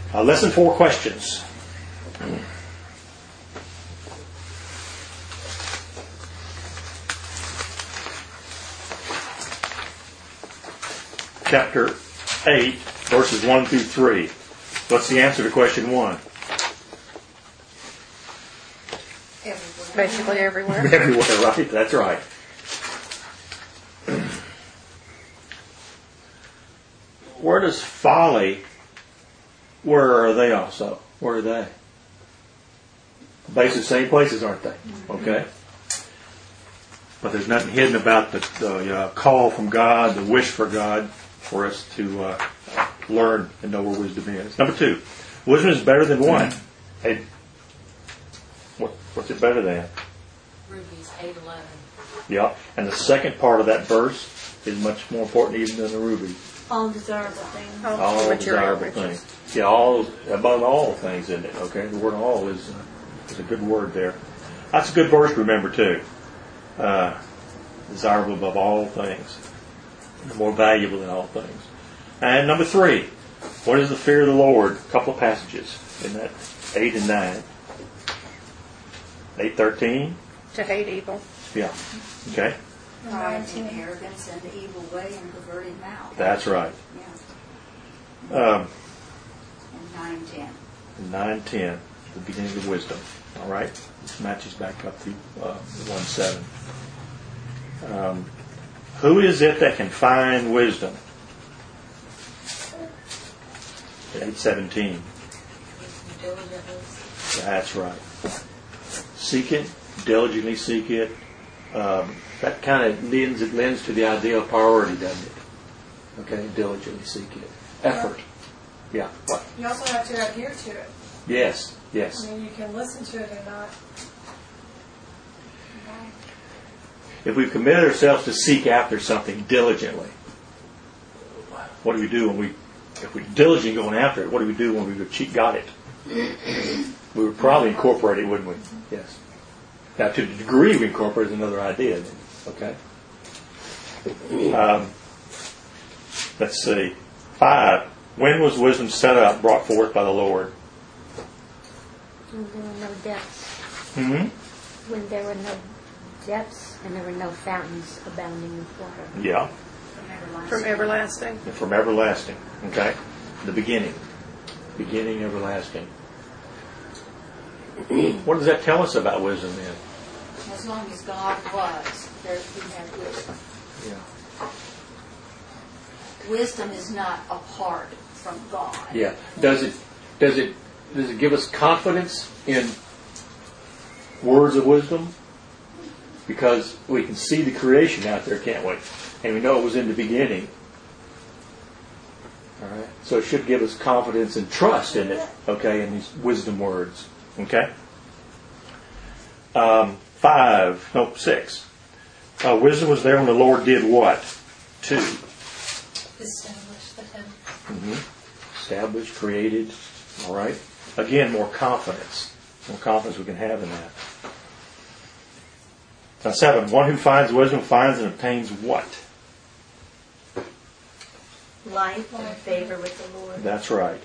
Lesson 4 questions. Chapter 8, verses 1 through 3. What's the answer to question 1? Everywhere. Basically everywhere. Everywhere, right? That's right. Where does folly, where are they also? Where are they? Basically the same places, aren't they? Okay. But there's nothing hidden about the call from God, the wish for God, for us to learn and know where wisdom is. Number 2, wisdom is better than what? Hey, what's it better than? Rubies, 8:11. Yeah, and the second part of that verse is much more important even than the ruby. All desirable things. All desirable things. Yeah, all above all things, isn't it? Okay, the word "all" is a good word there. That's a good verse to remember too. Desirable above all things, more valuable than all things. And number 3, what is the fear of the Lord? A couple of passages in that 8 and 9. 8:13. To hate evil. Yeah. Okay. Pride and arrogance and the evil way and perverted mouth. That's right. Yeah. And 9:10. 9:10, the beginning of wisdom. All right, this matches back up to 1:7. Who is it that can find wisdom? 8:17. That's right. Seek it, diligently seek it. That kind of lends to the idea of priority, doesn't it? Okay, diligently seek it. Effort. Yeah. What? You also have to adhere to it. Yes. I Yes. mean, you can listen to it and not. If we've committed ourselves to seek after something diligently, what do we do if we're diligently going after it? What do we do when we've got it? We would probably incorporate it, wouldn't we? Yes. Now, to the degree we incorporate is another idea. Okay. Let's see. 5. When was wisdom set up, brought forth by the Lord? When there were no depths. When there were no depths and there were no fountains abounding with water. Yeah. From everlasting. From everlasting. Okay. The beginning. Beginning everlasting. What does that tell us about wisdom then? As long as God was, we have wisdom. Yeah. Wisdom is not apart from God. Yeah. Does it give us confidence in words of wisdom? Because we can see the creation out there, can't we? And we know it was in the beginning. All right. So it should give us confidence and trust in it. Okay, in these wisdom words. Okay. 6. Wisdom was there when the Lord did what? 2. Establish the heaven. Established, created. All right. Again, more confidence. More confidence we can have in that. 7. One who finds wisdom finds and obtains what? Life and favor with the Lord. That's right.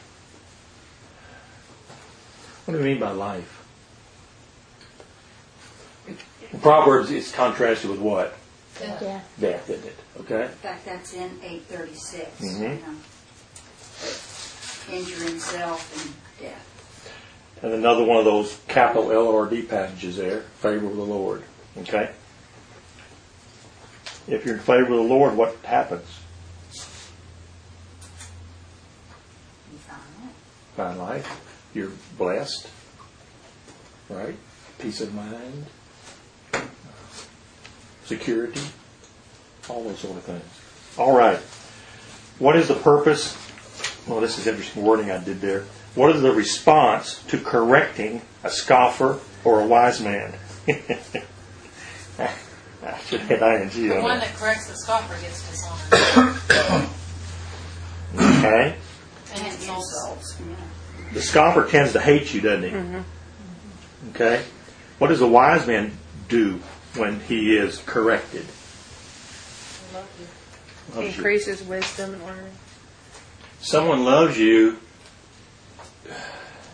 What do we mean by life? In Proverbs is contrasted with what? Death. Death, isn't it? Okay. In fact, that's in 8:36. Mm-hmm. Injuring self and death. And another one of those capital LRD passages there, favor of the Lord. Okay? If you're in favor of the Lord, what happens? You found it. Find life. You're blessed. Right? Peace of mind. Security. All those sort of things. All right. What is the purpose? Well, this is interesting wording I did there. What is the response to correcting a scoffer or a wise man? I should have ING The on one that. that corrects the scoffer gets dishonored. Okay. And insults. Yeah. The scoffer tends to hate you, doesn't he? Mm-hmm. Okay. What does a wise man do when he is corrected? Loves you. Increases wisdom and learning. Someone loves you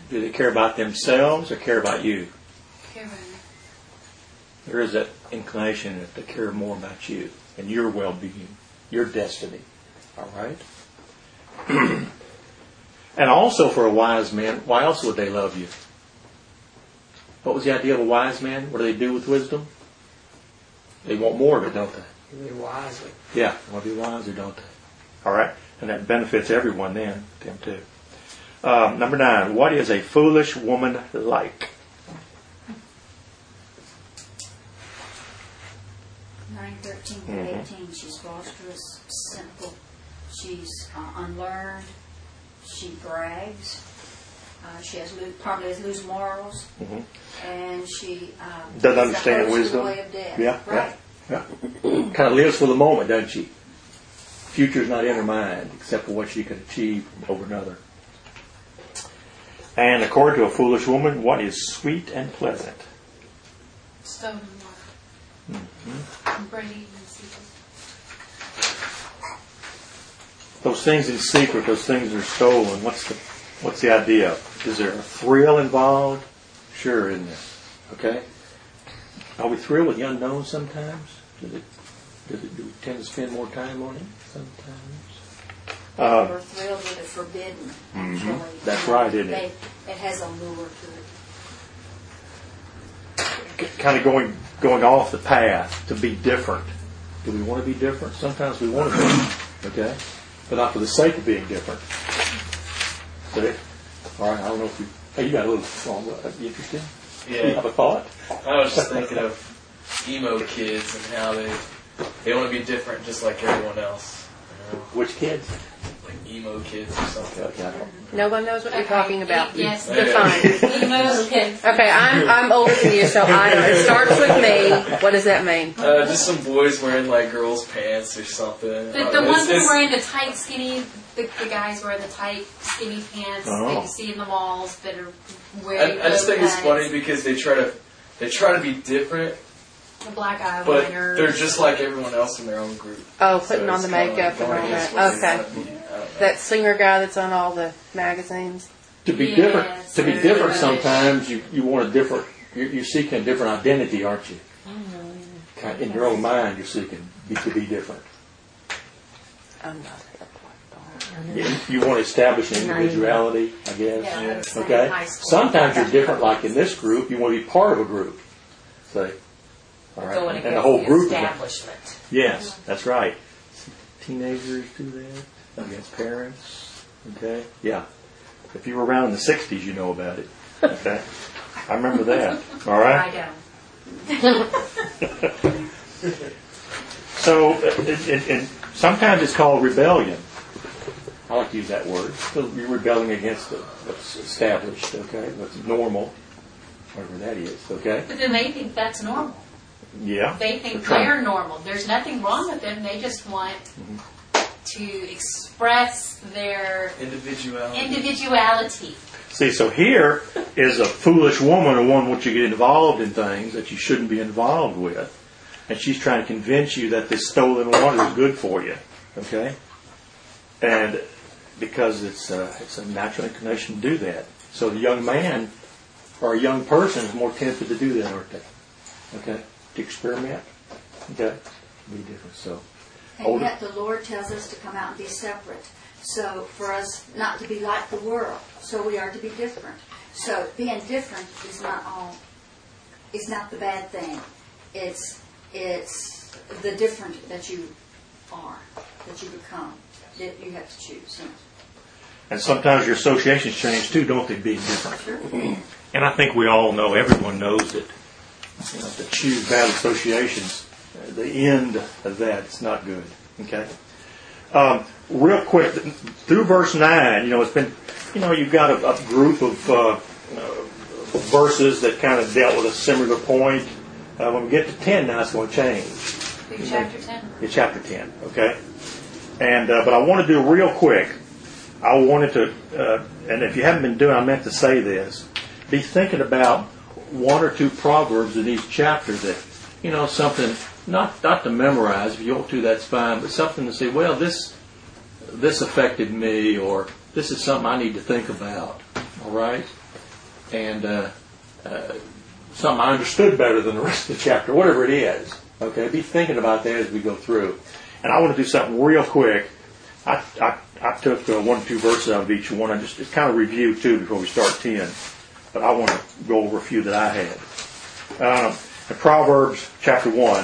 Do they care about themselves or care about you? Karen. There is that inclination that they care more about you and your well-being, your destiny. All right? And also for a wise man, why else would they love you? What was the idea of a wise man? What do they do with wisdom? They want more of it, don't they? Be wisely. Yeah, they want to be wiser, don't they? All right? And that benefits everyone then, them too. Number 9, what is a foolish woman like? 9, 13 to 18. She's boisterous, simple. She's unlearned. She brags. She has probably has loose morals, and she Doesn't understand opposed to wisdom. The way of death. Yeah, right. yeah. Kind of lives for the moment, doesn't she? Future's not in her mind, except for what she can achieve over another. And according to a foolish woman, what is sweet and pleasant? Stolen water. Brady and secret. Those things in secret, those things are stolen. What's the idea? Is there a thrill involved? Sure, isn't there? Okay. Are we thrilled with the unknown sometimes? Do we tend to spend more time on it sometimes? We're thrilled with the forbidden. Actually, That's right, isn't it? It has a lure to it. Kind of going off the path to be different. Do we want to be different? Sometimes we want to be, okay? But not for the sake of being different. See? All right, I don't know if you... Hey, you got a little... You interested? Yeah. You have a thought? I was just thinking of emo kids and how they want to be different just like everyone else. You know? Which kids? Like emo kids or something. Okay, I don't... No one knows what you're talking about. Yes. Define. Emo kids. Okay, I'm older than you, so it starts with me. What does that mean? Just some boys wearing like girls' pants or something. The ones that are wearing the tight, skinny, the guys wearing the tight, skinny pants that you see in the malls that are wearing. I just think it's pants. funny because they try to be different, The black eye but liners. they're just like everyone else in their own group. Oh, So putting on it's the kinda makeup and going all against that. what they Okay. want to be. I don't know. That singer guy that's on all the magazines. To be Yes, different, to be very different, much. sometimes you want a different. You're seeking a different identity, aren't you? Kind of in your own mind, you're seeking to be different. I'm not. You want to establish an individuality, I guess. Yeah, that's like Okay. in high school. Sometimes you're different, like in this group. You want to be part of a group. Say, all right, Going and the against whole the group. establishment. Yes, that's right. Teenagers do that against parents. Okay, yeah. If you were around in the '60s, you know about it. Okay, I remember that. All right. I don't. So, and sometimes it's called rebellion. I like to use that word. So you're rebelling against what's established. Okay, what's normal, whatever that is. Okay. But then they think that's normal. Yeah. They think trying- they're normal. There's nothing wrong with them. They just want to express their individuality. See, so here is a foolish woman, or one which you get involved in things that you shouldn't be involved with. And she's trying to convince you that this stolen water is good for you. Okay? And because it's a natural inclination to do that. So the young man or a young person is more tempted to do that, aren't they? Okay? To experiment. Okay? Be different. So, And yet the Lord tells us to come out and be separate. So for us not to be like the world. So we are to be different. So being different is not the bad thing. It's the different that you are, that you become, that you have to choose. and sometimes your associations change too, don't they? Being different. Sure. And I think we all know, everyone knows that to choose bad associations, the end of that is not good. Okay? Real quick, through verse 9, it's been, you've got a group of verses that kind of dealt with a similar point. When we get to 10 now, it's going to change. Chapter 10. Yeah, chapter 10, okay? And but I want to do real quick. I wanted to, and if you haven't been doing, I meant to say this. Be thinking about one or two proverbs in each chapter that, something not to memorize. If you want to, that's fine. But something to say, well, this affected me, or this is something I need to think about. All right. and something I understood better than the rest of the chapter, whatever it is. Okay, be thinking about that as we go through. And I want to do something real quick. I took 1 or 2 verses out of each one. It's kind of review too before we start 10. But I want to go over a few that I had. In Proverbs chapter 1,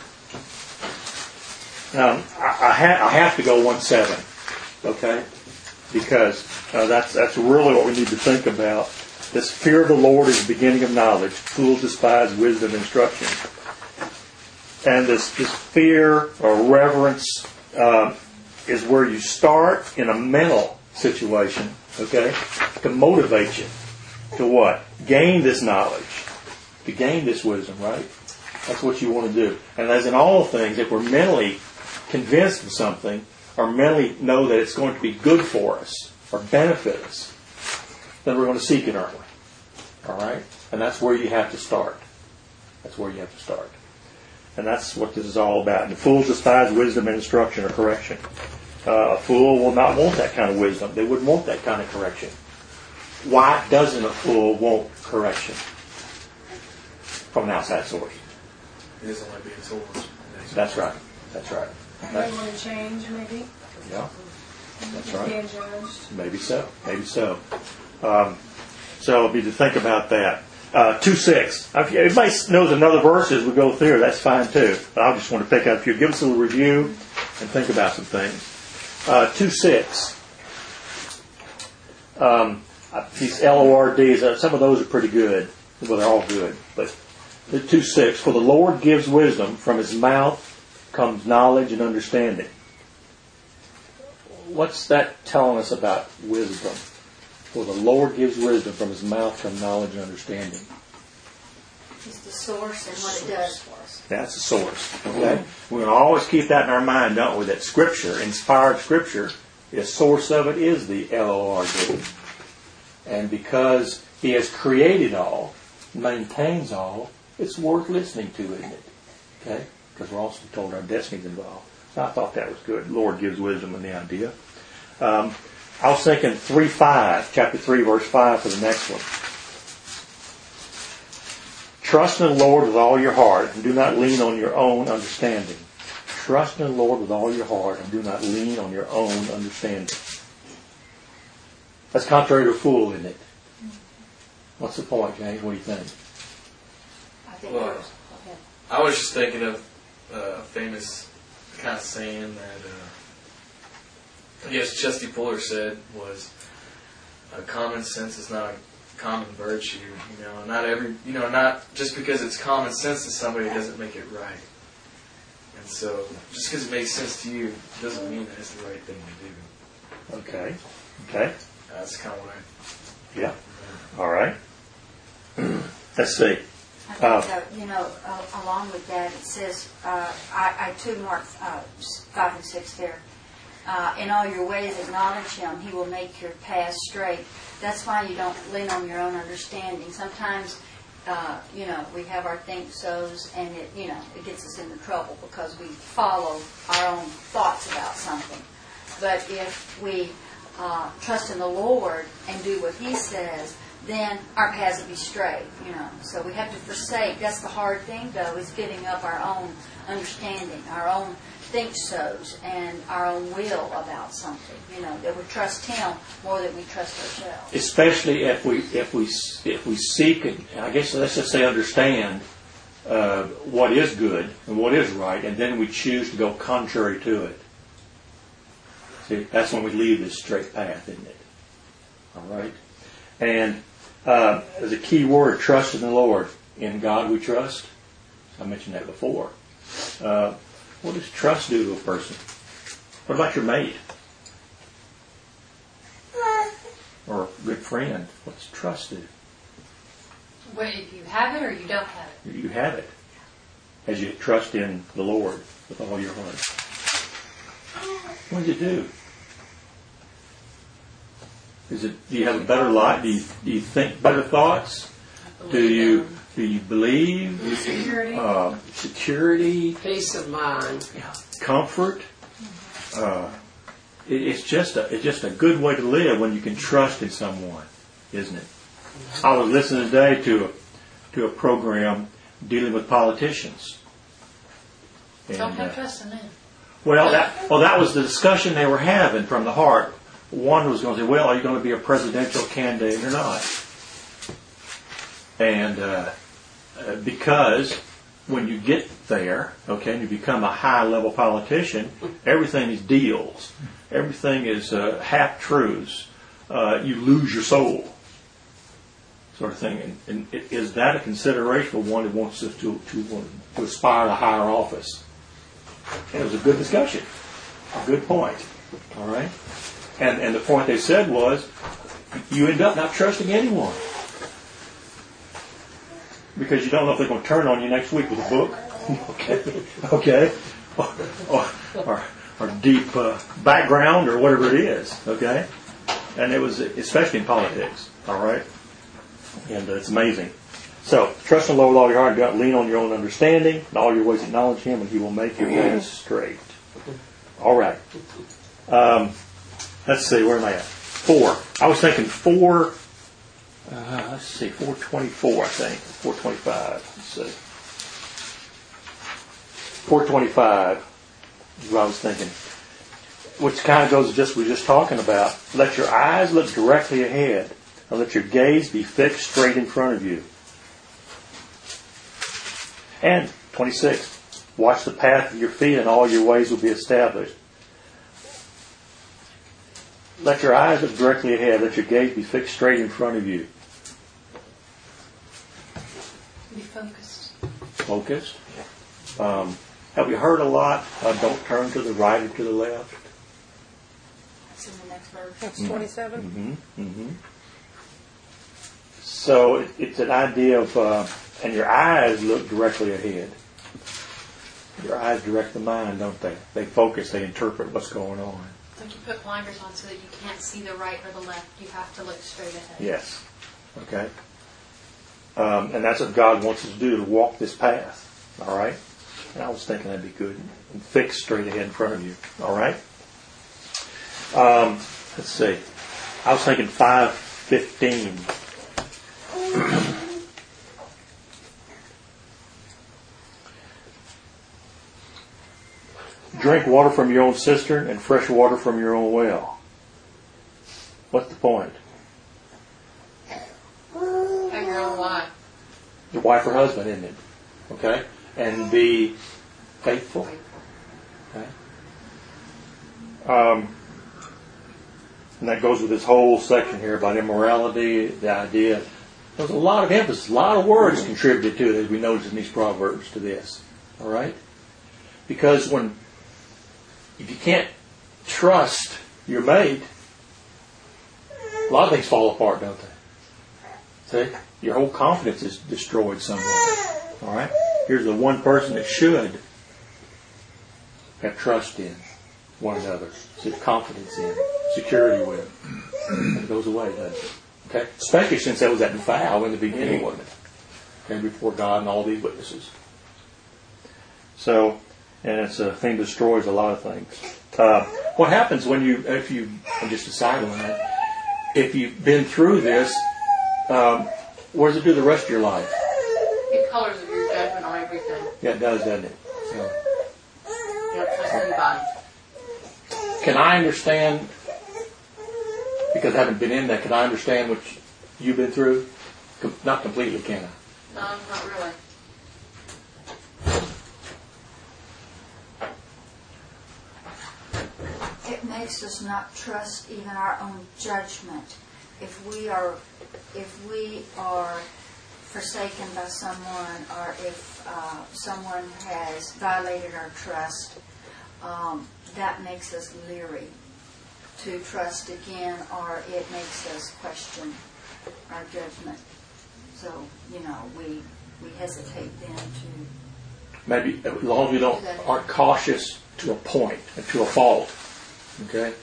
I have to go 1:7, okay? Because that's really what we need to think about. This fear of the Lord is the beginning of knowledge. Fools despise wisdom and instruction. And this fear or reverence is where you start in a mental situation, okay, to motivate you to what? Gain this knowledge, to gain this wisdom, right? That's what you want to do. And as in all things, if we're mentally convinced of something, or mentally know that it's going to be good for us or benefit us, then we're going to seek it, aren't we? All right? And that's where you have to start. That's where you have to start. And that's what this is all about. And the fools despise wisdom and instruction or correction. A fool will not want that kind of wisdom. They wouldn't want that kind of correction. Why doesn't a fool want correction? From an outside source. He doesn't like being told. That's right. That's right. They want to change, maybe. Yeah. That's right. Being judged. Maybe so. Maybe so. So it'll be to think about that. 2:6. If everybody knows another verse as we go through, that's fine too. But I just want to pick out a few. Give us a little review and think about some things. 2:6. These LORDs, some of those are pretty good. Well, they're all good. But 2:6. For the Lord gives wisdom, from His mouth comes knowledge and understanding. What's that telling us about wisdom? For the Lord gives wisdom, from His mouth come knowledge and understanding. It's the source and what it does for us. That's the source. Okay? We're going to always keep that in our mind, don't we? That Scripture, inspired Scripture, the source of it is the LORD. And because He has created all, maintains all, it's worth listening to, isn't it? Okay? Because we're also told our destiny's involved. So I thought that was good. Lord gives wisdom in the idea. I was thinking 3:5, chapter 3, verse 5 for the next one. Trust in the Lord with all your heart and do not lean on your own understanding. Trust in the Lord with all your heart and do not lean on your own understanding. That's contrary to a fool, isn't it? What's the point, James? What do you think? Well, I was just thinking of a famous kind of saying that I guess Chesty Puller said was, common sense is not a common virtue. Not just because it's common sense to somebody doesn't make it right. And so, just because it makes sense to you doesn't mean that it's the right thing to do. Okay. Okay. That's kind of what Yeah. All right. Let's see. I think, along with that, it says, I too mark 5 and 6 there. In all your ways acknowledge Him. He will make your path straight. That's why you don't lean on your own understanding. Sometimes, we have our think-sos, and it gets us into trouble because we follow our own thoughts about something. But if we trust in the Lord and do what He says, then our paths will be straight, So we have to forsake. That's the hard thing, though, is giving up our own understanding, our own think-sos, and our own will about something. That we trust Him more than we trust ourselves. Especially if we seek, and I guess let's just say understand what is good and what is right, and then we choose to go contrary to it. See, that's when we leave this straight path, isn't it? All right, and as a key word, trust in the Lord. In God we trust. I mentioned that before. What does trust do to a person? What about your mate? Or a good friend? What's trust do? Well, if you have it or you don't have it. You have it. As you trust in the Lord with all your heart. What does it do? Do you have a better life? Do you think better thoughts? Do you believe? Security. Security. Peace of mind. Comfort. It's just a good way to live when you can trust in someone, isn't it? I was listening today to a program dealing with politicians. Don't have trust in them. Well, that was the discussion they were having from the heart. One was going to say, well, are you going to be a presidential candidate or not? And because when you get there, okay, and you become a high-level politician, everything is deals. Everything is half-truths. You lose your soul, sort of thing. And is that a consideration for one who wants to aspire to higher office? And it was a good discussion, a good point. All right? And the point they said was, you end up not trusting anyone. Because you don't know if they're going to turn on you next week with a book. Okay? Or deep background or whatever it is. Okay? And it was, especially in politics. All right? And it's amazing. So, trust in the Lord with all your heart. Don't lean on your own understanding. In all your ways acknowledge Him, and He will make your paths straight. All right. Let's see, where am I at? 4. I was thinking 4. Let's see, 424, I think. 425. Let's see. 425 is what I was thinking. Which kind of goes to just what we were just talking about. Let your eyes look directly ahead, and let your gaze be fixed straight in front of you. And 26. Watch the path of your feet, and all your ways will be established. Let your eyes look directly ahead. Let your gaze be fixed straight in front of you. Be focused. Focused. Have we heard a lot? Don't turn to the right or to the left. That's in the next verse. That's 27. So it's an idea of, and your eyes look directly ahead. Your eyes direct the mind, don't they? They focus, they interpret what's going on. Like you put blinders on so that you can't see the right or the left. You have to look straight ahead. Yes. Okay. And that's what God wants us to do, to walk this path. All right? And I was thinking that'd be good. And fix straight ahead in front of you. All right? Let's see. I was thinking 5:15. Drink water from your own cistern and fresh water from your own well. What's the point? Have your own wife. Your wife or husband, isn't it? Okay? And be faithful. Okay? And that goes with this whole section here about immorality, the idea. There's a lot of emphasis, a lot of words contributed to it, as we notice in these Proverbs, to this. All right? Because if you can't trust your mate, a lot of things fall apart, don't they? See? Your whole confidence is destroyed somewhat. All right? Here's the one person that should have trust in one another, confidence in, security with. And it goes away, doesn't it? Okay? Especially since that was that vow in the beginning, wasn't it? Okay, before God and all these witnesses. So, and it's a thing that destroys a lot of things. What happens when I'm just deciding on that, if you've been through this, what does it do the rest of your life? It colors of your judgment on everything. Yeah, it does, doesn't it? So, You don't trust anybody. can I understand, because I haven't been in that, can I understand what you've been through? Not completely, can I? No, not really. It makes us not trust even our own judgment. If we are forsaken by someone, or if someone has violated our trust, that makes us leery to trust again, or it makes us question our judgment. So, we hesitate then to... Maybe as long as we aren't cautious to a point, to a fault. Okay?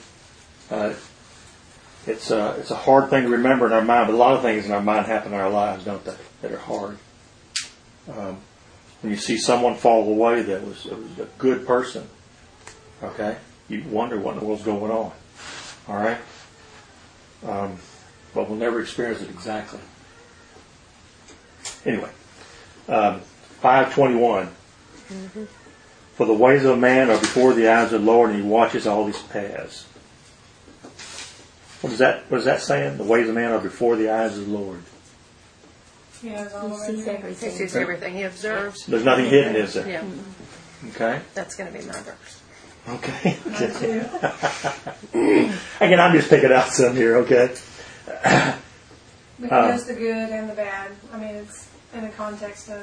It's a hard thing to remember in our mind, but a lot of things in our mind happen in our lives, don't they? That are hard. When you see someone fall away that was a good person, okay, you wonder what in the world's going on. All right? But we'll never experience it exactly. Anyway, 5:21. For the ways of a man are before the eyes of the Lord, and He watches all his paths. What is that saying? The ways of man are before the eyes of the Lord. He has all He of sees it. He everything. sees everything. He observes. There's nothing hidden, is there? Yeah, Okay. that's going to be my verse. Okay. Mine too. Again, I'm just picking out some here. Okay. But he knows the good and the bad. I mean, it's in the context of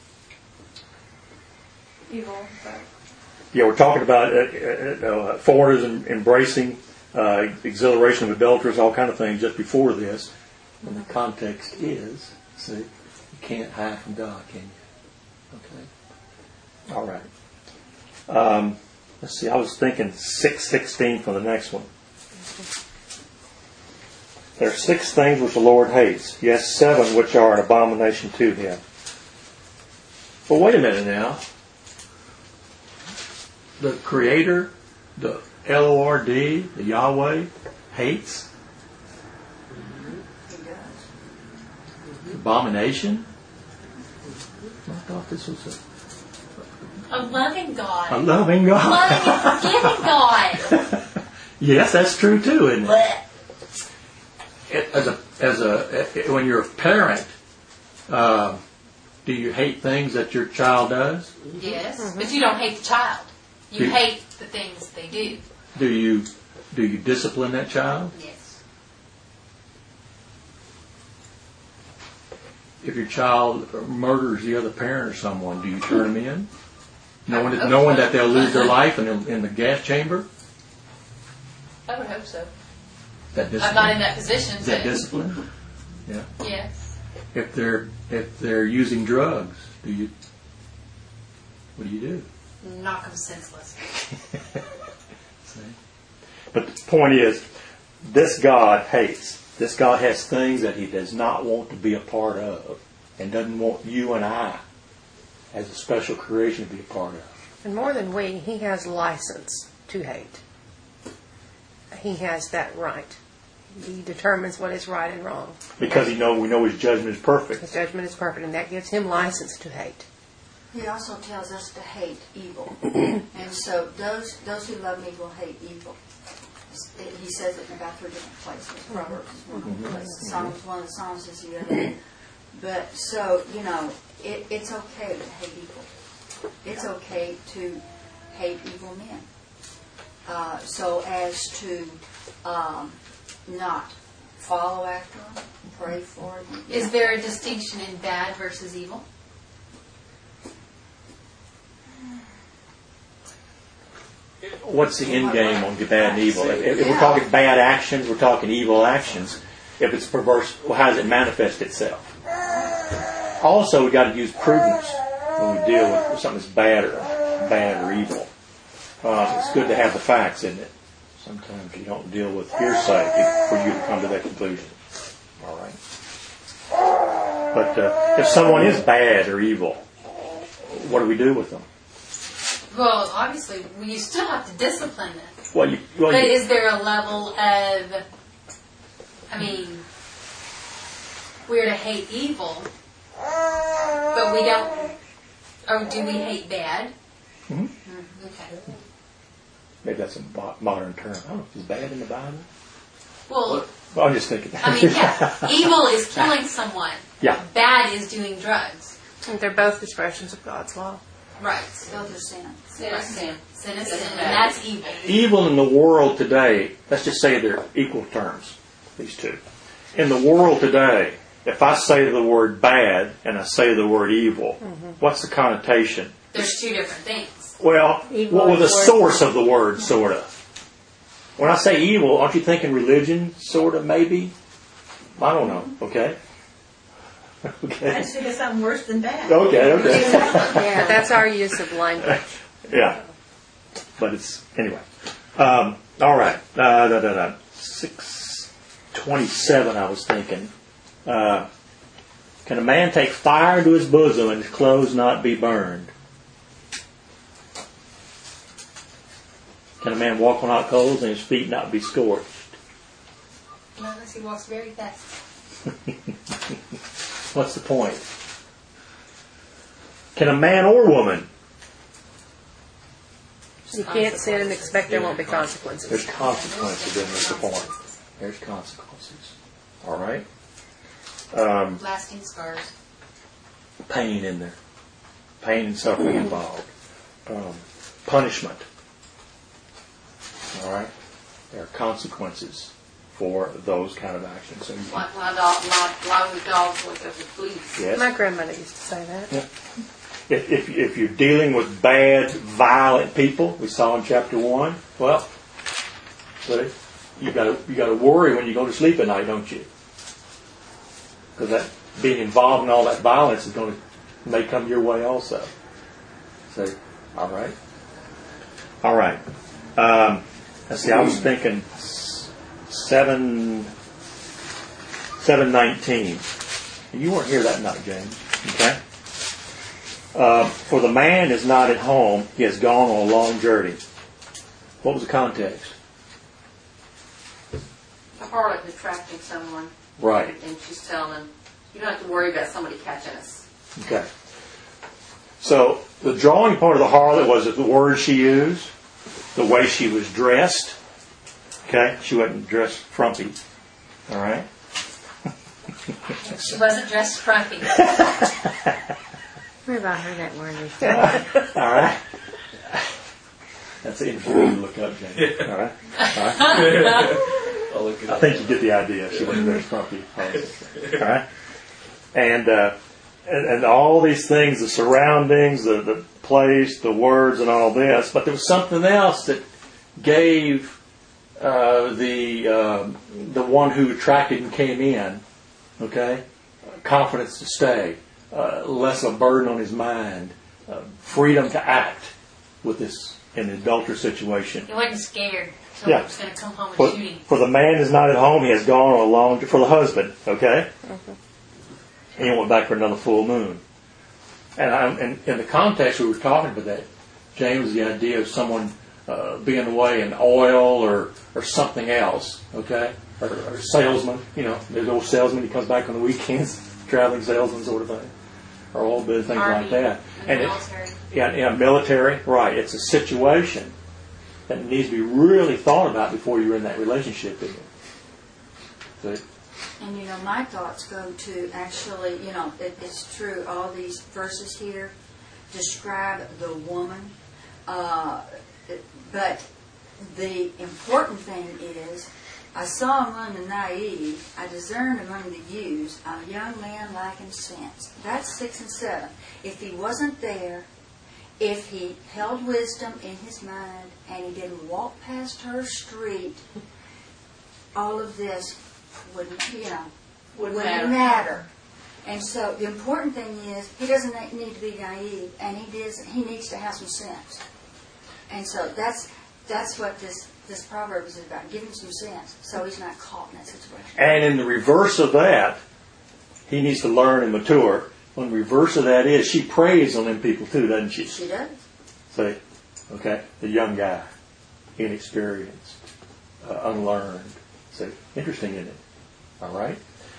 evil. But Yeah, we're talking about foreigners embracing exhilaration of adulterers, all kind of things just before this. And the context is, see, you can't hide from God, can you? Okay. All right. Let's see, I was thinking 6:16 for the next one. There are 6 things which the Lord hates. Yes, 7 which are an abomination to Him. Well, wait a minute now. The Creator, the Lord, the Yahweh, hates? He does. Abomination? I thought this was A loving God. a loving God. Loving and forgiving God. Yes, that's true too, isn't it? Blech. When you're a parent, do you hate things that your child does? Yes, but you don't hate the child. You Do- hate the things they do. Do you discipline that child? Yes. If your child murders the other parent or someone, do you turn them in, knowing that they'll lose their life in the gas chamber? I would hope so. That discipline. I'm not in that position. Is that so- discipline? Yeah. Yes. If they're using drugs, what do you do? Knock them senseless. See? But the point is, this God hates. This God has things that He does not want to be a part of, and doesn't want you and I, as a special creation, to be a part of. And more than we, He has license to hate. He has that right. He determines what is right and wrong. Because we know His judgment is perfect. His judgment is perfect, and that gives Him license to hate. He also tells us to hate evil. And so those who love me will hate evil. He says it in about 3 different places. Proverbs is one of the places. Psalms, one of the Psalms is the other. But so, it's okay to hate evil. It's okay to hate evil men. So as to not follow after them, pray for them. Is there a distinction in bad versus evil? What's the end game on bad and evil? If we're talking bad actions, we're talking evil actions. If it's perverse, well, how does it manifest itself? Also, we've got to use prudence when we deal with something that's bad or evil. It's good to have the facts, isn't it? Sometimes you don't deal with hearsay for you to come to that conclusion. All right. But if someone is bad or evil, what do we do with them? Well, obviously, you still have to discipline them. But Is there a level of, we're to hate evil, but we don't, or do we hate bad? Mhm. Okay. Maybe that's a modern term. I don't know if it's bad in the Bible. Well, I'm just thinking. yeah, evil is killing someone. Yeah. Bad is doing drugs. And they're both expressions of God's law. Right. Both are sin. Sin is sin. Sin is sin, and that's evil. Evil in the world today, let's just say they're equal terms, these two. In the world today, if I say the word bad and I say the word evil, what's the connotation? There's 2 different things. Well, Evil what was the is worse. source of the word, sort of? When I say evil, aren't you thinking religion, sort of, maybe? I don't know, okay? Okay. I'd say it's something worse than bad. Okay. But that's our use of language. Yeah. But anyway. All right. 6:27, I was thinking. Can a man take fire into his bosom and his clothes not be burned? Can a man walk on hot coals and his feet not be scorched? Unless he walks very fast. What's the point? Can a man or woman? You can't sin and expect there won't be consequences. There's consequences in this point. There's consequences. All right? Lasting scars. Pain in there. Pain and suffering involved. Punishment. All right? There are consequences for those kind of actions. So Like my dogs look at the police. yes. My grandmother used to say that. Yeah. If you're dealing with bad, violent people, we saw in chapter 1, well, buddy, you got to worry when you go to sleep at night, don't you? Because that being involved in all that violence may come your way also. So, all right. Let's see. I was thinking 7:19. You weren't here that night, James. Okay. For the man is not at home, he has gone on a long journey. What was the context? A harlot attracting someone. Right. And she's telling him, you don't have to worry about somebody catching us. Okay. So the drawing part of the harlot was the words she used, the way she was dressed. Okay? She wasn't dressed frumpy. All right? She wasn't dressed frumpy. Where have I heard that word before? All right? That's interesting to look up, James. All right? I'll look it I up. think you get the idea. She wasn't very frumpy. All right? And all these things, the surroundings, the place, the words, and all this. But there was something else that gave the one who attracted and came in, okay, confidence to stay, less of a burden on his mind, freedom to act with this in the adultery situation. He wasn't scared. Someone was going to come home and shoot him. For the man is not at home, he has gone on a long for the husband, okay? And he went back for another full moon. And in the context we were talking about that, James, the idea of someone being away in oil or something else, okay? Or salesman, there's old salesman, he comes back on the weekends, traveling salesman sort of thing. Or oil business, things Army, like that. And military. Military, right. It's a situation that needs to be really thought about before you're in that relationship with him. See? And my thoughts go to actually, it's true, all these verses here describe the woman, but the important thing is, I saw among the naive, I discerned among the youths, a young man lacking sense. That's 6 and 7. If he wasn't there, if he held wisdom in his mind, and he didn't walk past her street, all of this wouldn't matter. And so the important thing is, he doesn't need to be naive, and he needs to have some sense. And so that's what this proverb is about. Give him some sense, so he's not caught in that situation. And in the reverse of that, he needs to learn and mature. When the reverse of that is, she preys on them people too, doesn't she? She does. See? Okay? The young guy, inexperienced, unlearned. See? Interesting, isn't it? All right?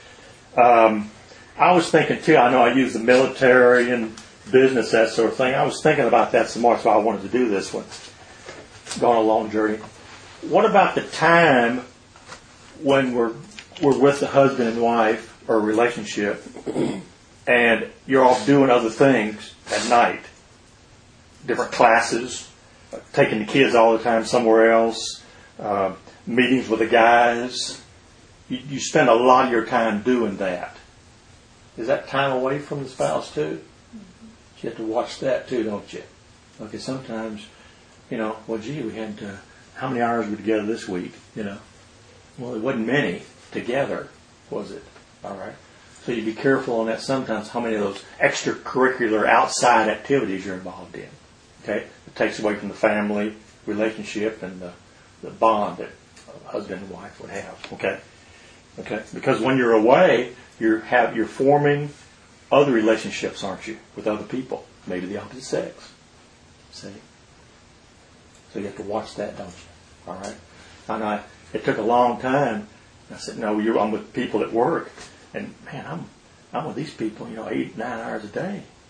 I was thinking too, I know I use the military and business, that sort of thing. I was thinking about that some more, that's why I wanted to do this one. Gone a long journey. What about the time when we're with the husband and wife or relationship and you're off doing other things at night? Different classes, taking the kids all the time somewhere else, meetings with the guys. You spend a lot of your time doing that. Is that time away from the spouse too? You have to watch that too, don't you? Okay, sometimes, we had, how many hours were we together this week? Well, it wasn't many together, was it? All right. So you be careful on that sometimes, how many of those extracurricular outside activities you're involved in. Okay? It takes away from the family relationship and the bond that a husband and wife would have. Okay? Okay? Because when you're away, you're forming other relationships, aren't you? With other people. Maybe the opposite sex. See? So you have to watch that, don't you? All right? And it took a long time. I said, no, I'm with people at work. And, man, I'm with these people, 8, 9 hours a day.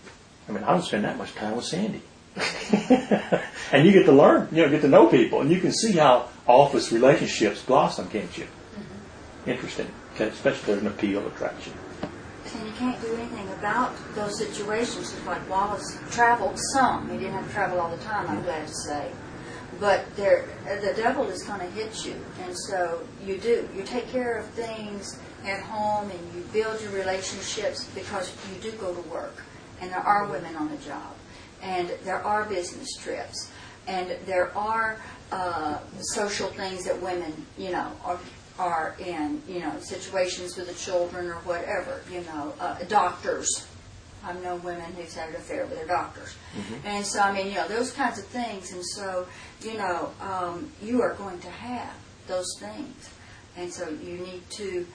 I mean, I don't spend that much time with Sandy. And you get to learn, get to know people, and you can see how office relationships blossom, can't you? Mm-hmm. Interesting, okay? Especially if there's an appeal, attraction. And you can't do anything about those situations. It's like Wallace traveled some. He didn't have to travel all the time, I'm glad to say. But the devil is going to hit you, and so you do. You take care of things at home, and you build your relationships because you do go to work, and there are women on the job, and there are business trips, and there are social things that women, are in, situations with the children or whatever, doctors. I've known women who've had an affair with their doctors. Mm-hmm. And so, those kinds of things. And so, you are going to have those things. And so you need to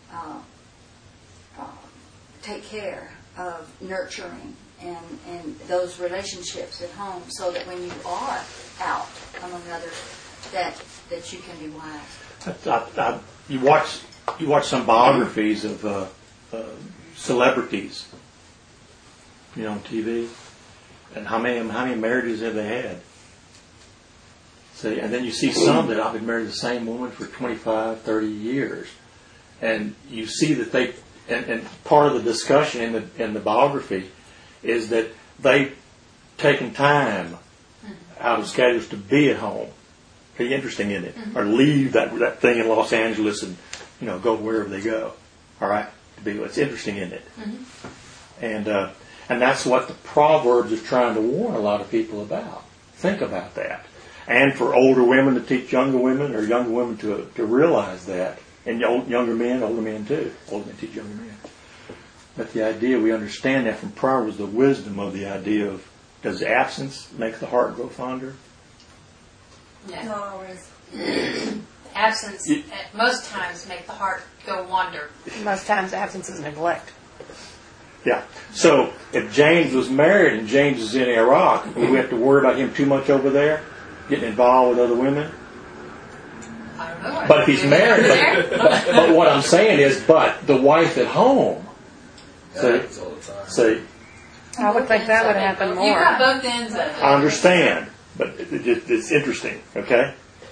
take care of nurturing and those relationships at home so that when you are out among others, that you can be wise. You watch some biographies of celebrities, on TV, and how many marriages have they had? See, and then you see some that I've been married to the same woman for 25, 30 years, and you see that they, and part of the discussion in the biography is that they've taken time out of schedules to be at home. Be interesting, isn't it? Mm-hmm. Or leave that thing in Los Angeles and go wherever they go. All right, to be. It's interesting, isn't it? Mm-hmm. And that's what the Proverbs is trying to warn a lot of people about. Think about that. And for older women to teach younger women, or younger women to realize that, and younger men, older men too. Older men teach younger men. But the idea we understand that from Proverbs, the wisdom of the idea of does absence make the heart grow fonder? No. Not always. Absence, most times, make the heart go wander. Most times absence is neglect. Yeah. So if James was married and James is in Iraq, do we have to worry about him too much over there, getting involved with other women? I don't know. But if he's married, but what I'm saying is, but the wife at home. Happens all the time. See, I would think that would happen more. You got both ends of it. I understand, but it's interesting, okay?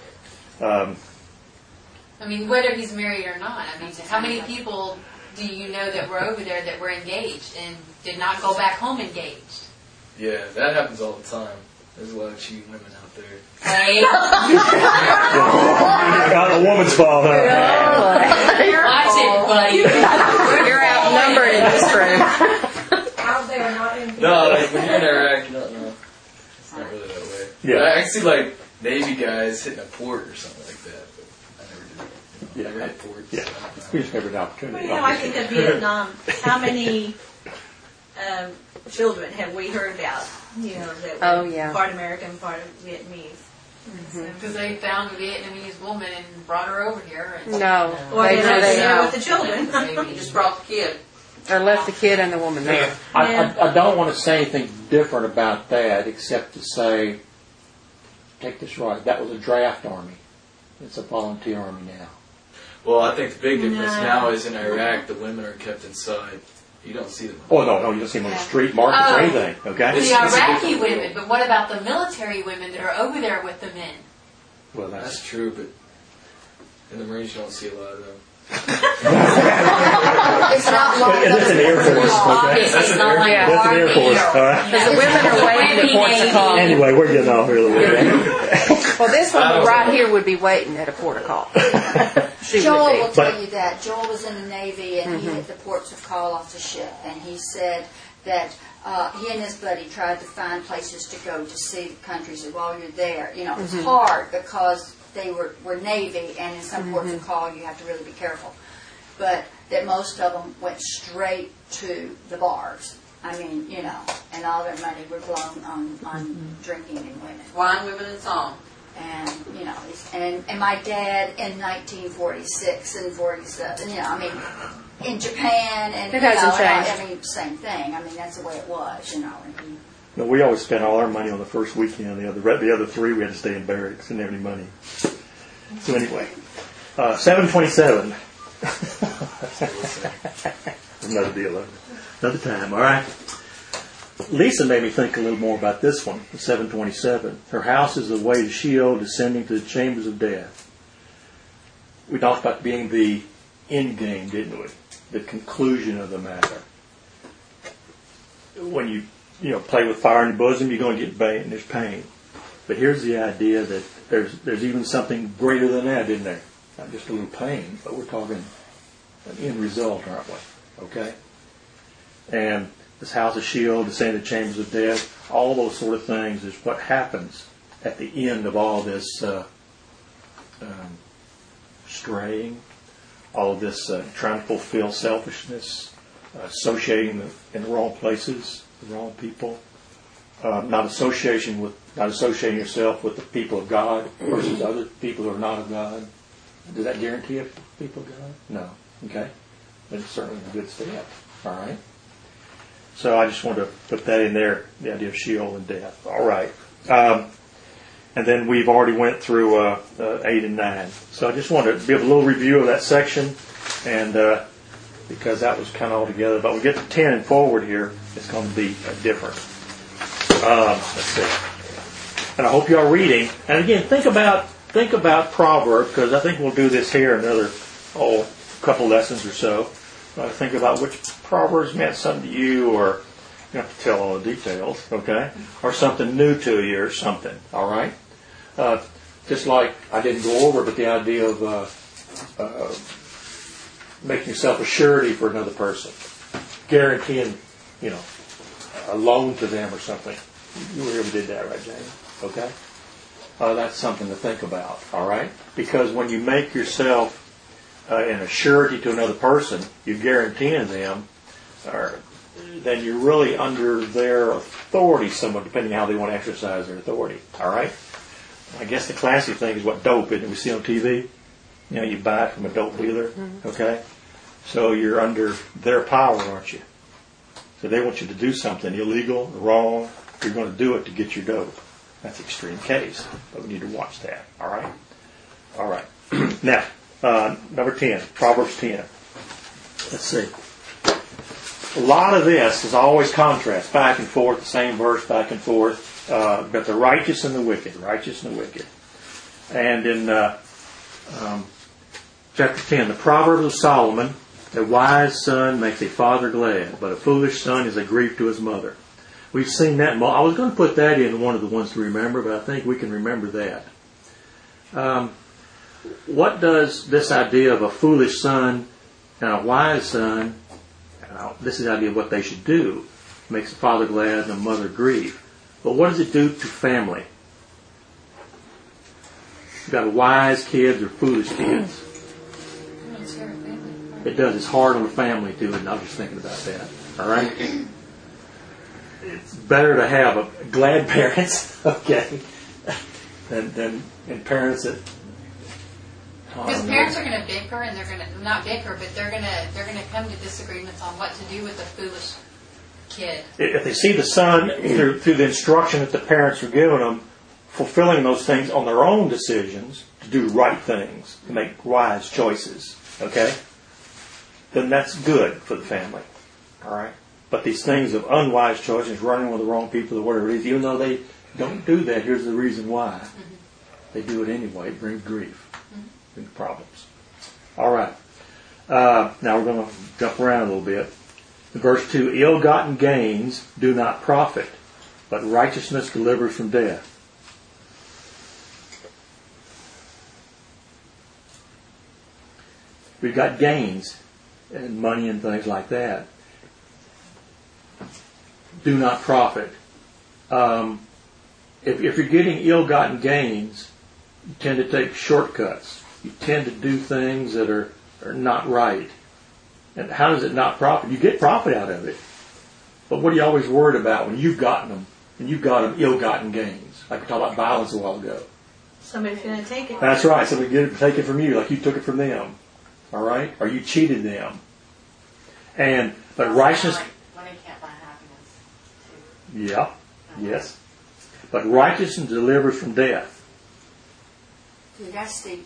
Whether he's married or not. How many people do you know that were over there that were engaged and did not go back home engaged? Yeah, that happens all the time. There's a lot of cheating women out there. Hey. Not a woman's fault, huh? Watch it, buddy. You're outnumbered in this room. Out there, not in. No, when you're in Iraq, no. It's not really that way. Yeah. I can see Navy guys hitting a port or something like that, but I never did it. Yeah. Never hit ports. Yeah. We just never had an opportunity. I think of Vietnam. How many children have we heard about? That were part American, part Vietnamese. Because they found a Vietnamese woman and brought her over here. And No. Well, They there know. with the children. Maybe just brought the kid. Or left the kid and the woman there. I don't want to say anything different about that except to say, take this right, that was a draft army. It's a volunteer army now. Well, I think the big difference now is in Iraq, the women are kept inside. You don't see them. Oh, no, you don't see them on the street markets or anything, okay? The Iraqi women, but what about the military women that are over there with the men? Well, That's true, but in the Marines you don't see a lot of them. It's not like That's an Air Force, okay? That's an Air That's an Air Force, all right? Because the women are waiting at Port of Call. Anyway, we're getting off here a little bit. Well, this one right here would be waiting at a port of call. Joel would will be. tell you that. Joel was in the Navy, and he hit the ports of call off the ship, and he said that he and his buddy tried to find places to go to see the countries while you're there. It was hard because they were Navy, and in some ports of call you have to really be careful. But that most of them went straight to the bars. And all their money were blown on drinking and women. Wine, women, and song. And, and my dad in 1946 and 47, in Japan, and, It hasn't changed. Same thing. That's the way it was, No, we always spent all our money on the first weekend. The other three, we had to stay in barracks. Didn't have any money. So anyway, 7:27. Another deal. Another time. All right. Lisa made me think a little more about this one, 727. Her house is the way to Sheol, descending to the chambers of death. We talked about being the end game, didn't we? The conclusion of the matter. When you play with fire in your bosom, you're going to get banged and there's pain. But here's the idea that there's even something greater than that, isn't there? Not just a little pain, but we're talking an end result, aren't we? Okay? And this house of Sheol, descending to chambers of death, all those sort of things is what happens at the end of all this straying, all of this trying to fulfill selfishness, associating in the wrong places, the wrong people, not associating yourself with the people of God versus other people who are not of God. Does that guarantee it people of God? No. Okay? But it's certainly a good step. All right? So I just wanted to put that in there, the idea of Sheol and death. All right. And then we've already went through 8 and 9. So I just wanted to give a little review of that section, and because that was kind of all together. But we get to 10 and forward here, it's going to be different. Let's see. And I hope you are reading. And again, think about Proverbs, because I think we'll do this here another couple lessons or so. Think about which Proverbs meant something to you, or you don't have to tell all the details, okay? Or something new to you or something, all right? Just like I didn't go over, but the idea of making yourself a surety for another person, guaranteeing, a loan to them or something. You ever did that, right, Jane? Okay? That's something to think about, all right? Because when you make yourself in a surety to another person, you're guaranteeing them, then you're really under their authority somewhat, depending on how they want to exercise their authority. All right? I guess the classic thing is what dope, isn't it? We see on TV. You buy it from a dope dealer. Okay? So you're under their power, aren't you? So they want you to do something illegal, wrong. You're going to do it to get your dope. That's an extreme case, but we need to watch that. All right? All right. Now, number 10, Proverbs 10. Let's see. A lot of this is always contrast, back and forth, the same verse, back and forth. But the righteous and the wicked, righteous and the wicked. And in chapter 10, the Proverbs of Solomon, a wise son makes a father glad, but a foolish son is a grief to his mother. We've seen that. I was going to put that in one of the ones to remember, but I think we can remember that. What does this idea of a foolish son and a wise son, this is the idea of what they should do, makes a father glad and a mother grieve. But what does it do to family? You've got wise kids or foolish kids. It does. It's hard on the family too, and I was just thinking about that. All right? It's better to have glad parents, okay, than parents that. Because parents are going to bicker, and they're going to not bicker, but they're going to come to disagreements on what to do with the foolish kid. If they see the son through the instruction that the parents are giving them, fulfilling those things on their own decisions to do right things, to make wise choices, okay, then that's good for the family. All right. But these things of unwise choices, running with the wrong people or whatever it is, even though they don't do that, here's the reason why. They do it anyway. It brings grief. Brings problems. All right. Now we're going to jump around a little bit. In verse 2, ill-gotten gains do not profit, but righteousness delivers from death. We've got gains and money and things like that. Do not profit. If you're getting ill-gotten gains, you tend to take shortcuts. You tend to do things that are not right. And how does it not profit? You get profit out of it. But what are you always worried about when you've gotten them? And you've got them ill-gotten gains. Like we talked about violence a while ago. Somebody's going to take it. That's right. Somebody take it from you like you took it from them. All right? Or you cheated them. But righteousness... Money can't buy happiness. Yeah. Yes. But righteousness delivers from death.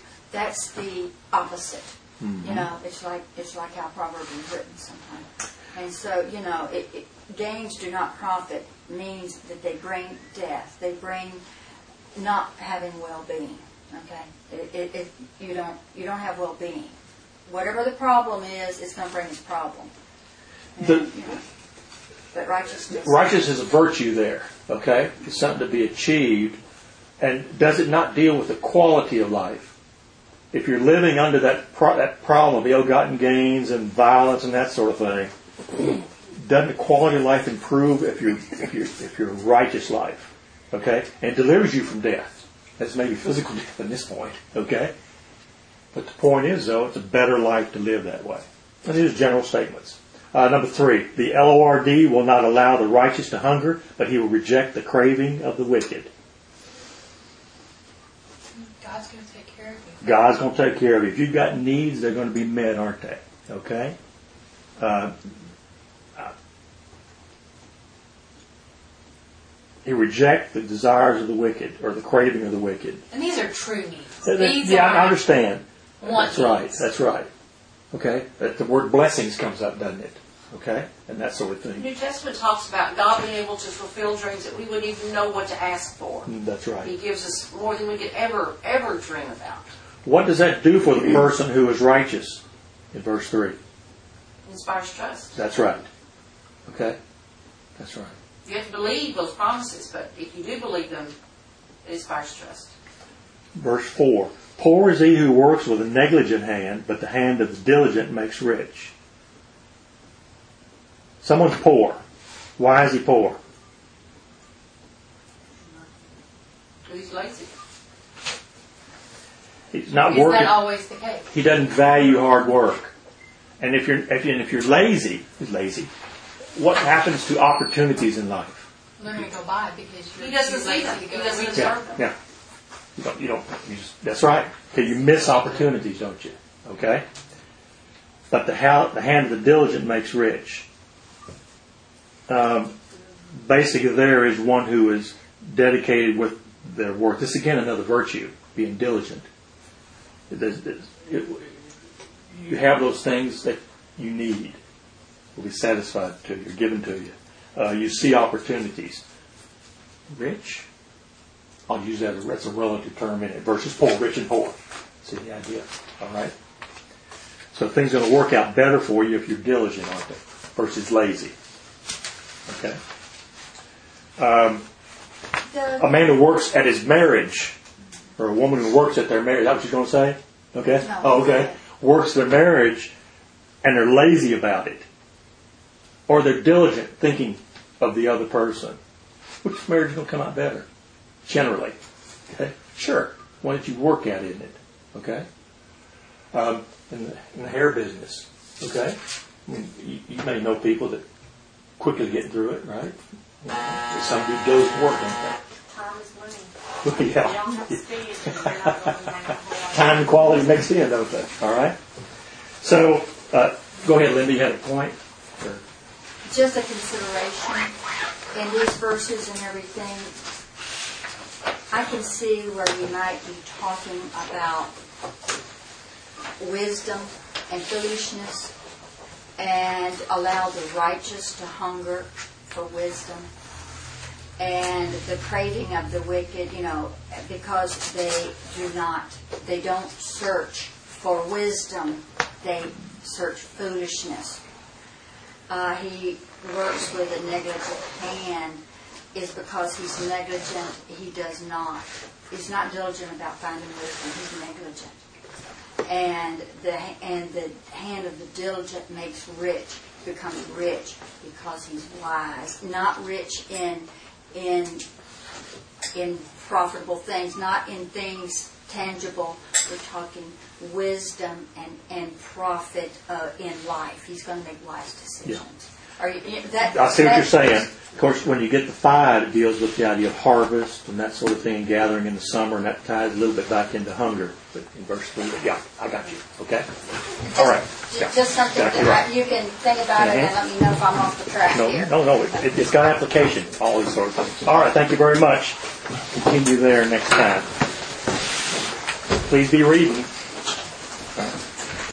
That's the opposite. Mm-hmm. It's like how Proverbs is written sometimes. And so, gains do not profit means that they bring death. They bring not having well-being. Okay, you don't have well-being. Whatever the problem is, it's going to bring its problem. And, but righteousness is a virtue there. Okay, it's something to be achieved, and does it not deal with the quality of life? If you're living under that problem of ill-gotten gains and violence and that sort of thing, doesn't the quality of life improve if you're a righteous life? Okay, and it delivers you from death. That's maybe physical death at this point. Okay, but the point is, though, it's a better life to live that way. And these are general statements. Number 3, the Lord will not allow the righteous to hunger, but He will reject the craving of the wicked. God's going to take care of you. God's going to take care of you. If you've got needs, they're going to be met, aren't they? Okay? He rejects the desires of the wicked, or the craving of the wicked. And these are true needs. I understand. That's right. That's right. Okay? The word blessings comes up, doesn't it? Okay? And that sort of thing. The New Testament talks about God being able to fulfill dreams that we wouldn't even know what to ask for. That's right. He gives us more than we could ever dream about. What does that do for the person who is righteous? In verse 3. Inspires trust. That's right. Okay? That's right. You have to believe those promises, but if you do believe them, it inspires trust. Verse 4. Poor is he who works with a negligent hand, but the hand of the diligent makes rich. Someone's poor. Why is he poor? He's lazy. He's not working. Is that always the case? He doesn't value hard work. And if you're lazy, what happens to opportunities in life? Learn to go by because he doesn't see them. He doesn't observe them. Yeah. That's right. Okay, you miss opportunities, don't you? Okay? But the hand of the diligent makes rich. Basically, there is one who is dedicated with their work. This is again another virtue, being diligent. You have those things that you need will be satisfied to you, given to you. You see opportunities. Rich? I'll use that as a relative term in it. Versus poor, rich and poor. See the idea? All right? So things are going to work out better for you if you're diligent, aren't they? Versus lazy. Okay? A man who works at his marriage, or a woman who works at their marriage, is that what you're going to say? Okay? No, oh, okay. Works their marriage, and they're lazy about it. Or they're diligent, thinking of the other person. Which marriage is going to come out better? Generally. Okay? Sure. Why don't you work at it, isn't it? Okay? In the hair business. Okay? I mean, you may know people that quickly get through it, right? Some do goes to work, don't they? Time is money. Yeah. You don't have to see it. You're not going to have Time and quality mixed in, don't they? All right? So, go ahead, Linda. You had a point? Or? Just a consideration in these verses and everything. I can see where we might be talking about wisdom and foolishness, and allow the righteous to hunger for wisdom, and the craving of the wicked, because they don't search for wisdom, they search foolishness. He works with a negligent hand is because he's negligent. He's not diligent about finding wisdom. He's negligent. And the hand of the diligent makes rich, becomes rich because he's wise. Not rich in profitable things, not in things tangible. We're talking wisdom and profit in life. He's going to make wise decisions. Yeah. I see what you're saying. Of course, when you get to 5, it deals with the idea of harvest and that sort of thing, gathering in the summer, and that ties a little bit back into hunger. But in verse 3, yeah, I got you. Okay? All right. Just something that you can think about it and let me know if I'm off the track here. No. It's got application, all these sort of things. All right, thank you very much. Continue there next time. Please be reading.